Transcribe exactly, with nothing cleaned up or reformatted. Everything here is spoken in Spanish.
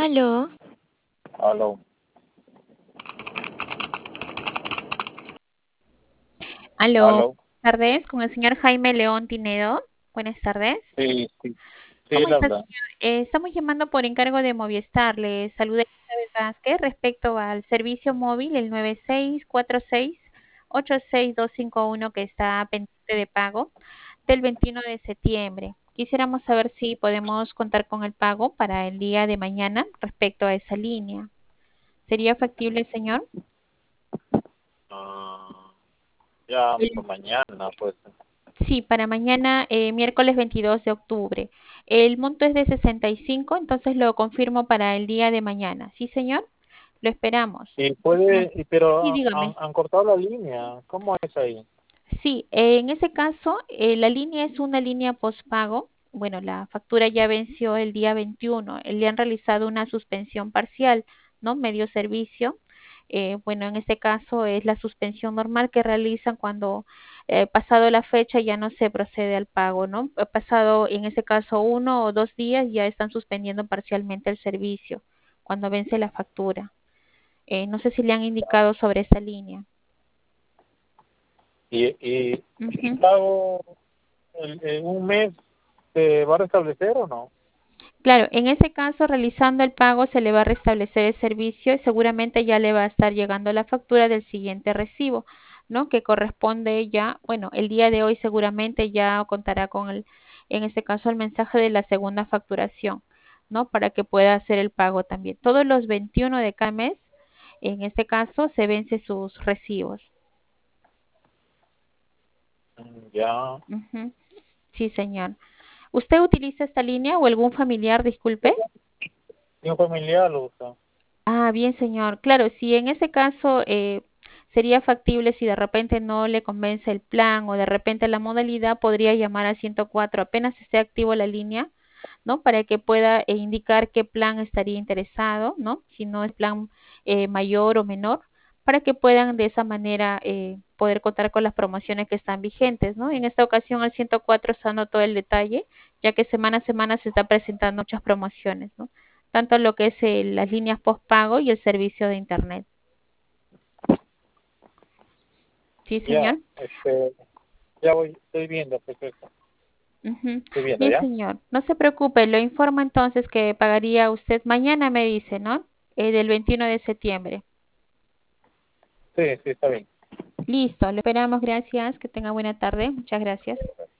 Aló, Aló. Aló, Aló. buenas tardes, con el señor Jaime León Tinedo. Buenas tardes. Sí, sí. Sí, ¿Cómo él está, habla. señor? Eh, estamos llamando por encargo de Movistar. Le saluda Elizabeth Vázquez respecto al servicio móvil, el nueve seis cuatro seis ocho seis dos cinco uno que está pendiente de pago del veintiuno de septiembre. Quisiéramos saber si podemos contar con el pago para el día de mañana respecto a esa línea. ¿Sería factible, señor? Ah, ya por El- mañana, pues. Sí, para mañana, eh, miércoles veintidós de octubre. El monto es de sesenta y cinco, entonces lo confirmo para el día de mañana. ¿Sí, señor? Lo esperamos. Y Muchísimas- puede, y pero Sí, han, han dígame. han cortado la línea. ¿Cómo es ahí? Sí, eh, en ese caso, eh, la línea es una línea postpago. Bueno, la factura ya venció el día veintiuno. Eh, Le han realizado una suspensión parcial, ¿no? Medio servicio. Eh, bueno, en este caso es la suspensión normal que realizan cuando eh, pasado la fecha ya no se procede al pago, ¿no? Ha pasado, en ese caso, uno o dos días ya están suspendiendo parcialmente el servicio cuando vence la factura. Eh, no sé si le han indicado sobre esa línea. Y, y si Ujú. pago el- en un mes, ¿se va a restablecer o no? Claro, en ese caso, realizando el pago, se le va a restablecer el servicio y seguramente ya le va a estar llegando la factura del siguiente recibo, ¿no? Que corresponde ya, bueno, el día de hoy seguramente ya contará con el, en este caso, el mensaje de la segunda facturación, ¿no? Para que pueda hacer el pago también. Todos los veintiuno de cada mes, en este caso, se vence sus recibos. Mm, Ya. Ujú. Sí, señor. ¿Usted utiliza esta línea o algún familiar, disculpe? Mi familiar lo usa. Ah, bien, señor. Claro, si en ese caso eh, sería factible, si de repente no le convence el plan o de repente la modalidad, podría llamar al ciento cuatro apenas esté activo la línea, ¿no? Para que pueda eh, indicar qué plan estaría interesado, ¿no? Si no es plan eh, mayor o menor, para que puedan de esa manera eh, poder contar con las promociones que están vigentes, ¿no? En esta ocasión al ciento cuatro está dando todo el detalle, ya que semana a semana se está presentando muchas promociones, ¿no? Tanto lo que es eh, las líneas postpago y el servicio de Internet. ¿Sí, Ya, señor? este, ya voy, estoy viendo, perfecto. Ujú. Estoy viendo, Bien, ¿ya? señor. No se preocupe, lo informo entonces que pagaría usted mañana, me dice, ¿no? Eh, del veintiuno de septiembre. Sí, sí, está bien. Listo, lo esperamos, gracias. Que tenga buena tarde. Muchas gracias.